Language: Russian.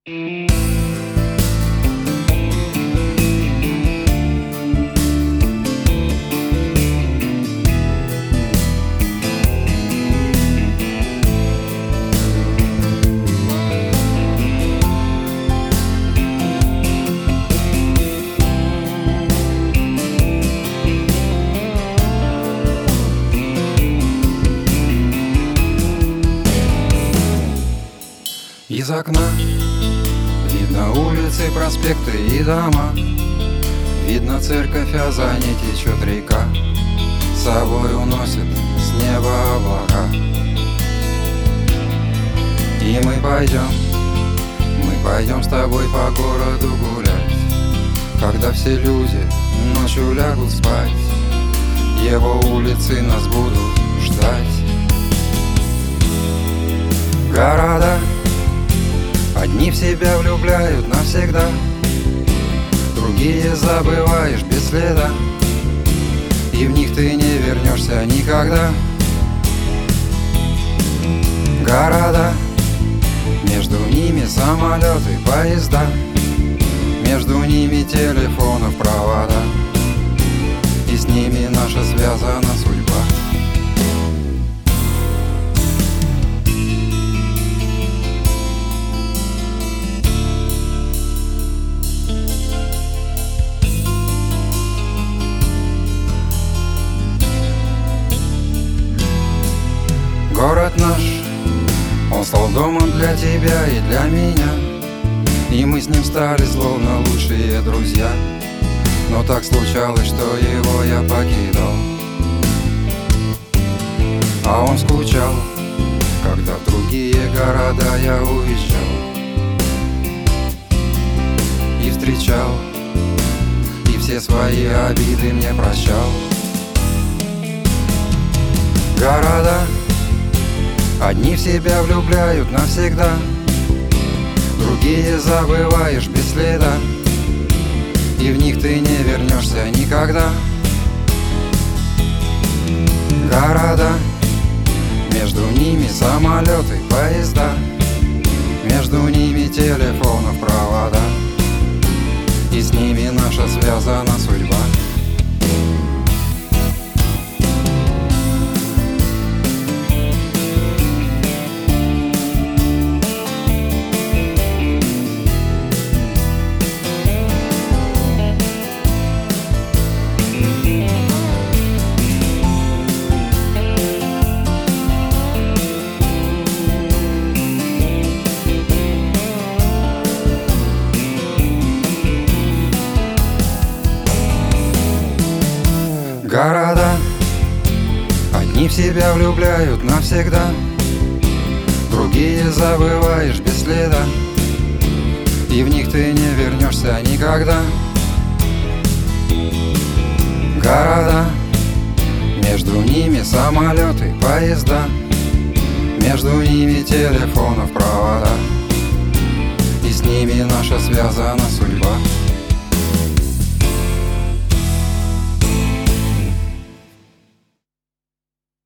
Из окна видно улицы, проспекты и дома. Видно церковь, а за ней течет река. С собой уносит с неба облака. И мы пойдем с тобой по городу гулять. Когда все люди ночью лягут спать, его улицы нас будут ждать. Города одни в себя влюбляют навсегда, другие забываешь без следа, и в них ты не вернешься никогда. Города, между ними самолеты, поезда, между ними телефонов провода, и с ними наша связана судьба. Город наш, он стал домом для тебя и для меня, и мы с ним стали словно лучшие друзья. Но так случалось, что его я покидал, а он скучал, когда в другие города я уезжал. И встречал, и все свои обиды мне прощал. Города одни в себя влюбляют навсегда, другие забываешь без следа, и в них ты не вернешься никогда. Города, между ними самолеты, поезда, между ними телефонов провода, и с ними наша связана судьба. Города одни в себя влюбляют навсегда, другие забываешь без следа, и в них ты не вернешься никогда. Города, между ними самолеты, поезда, между ними телефонов провода, и с ними наша связана судьба.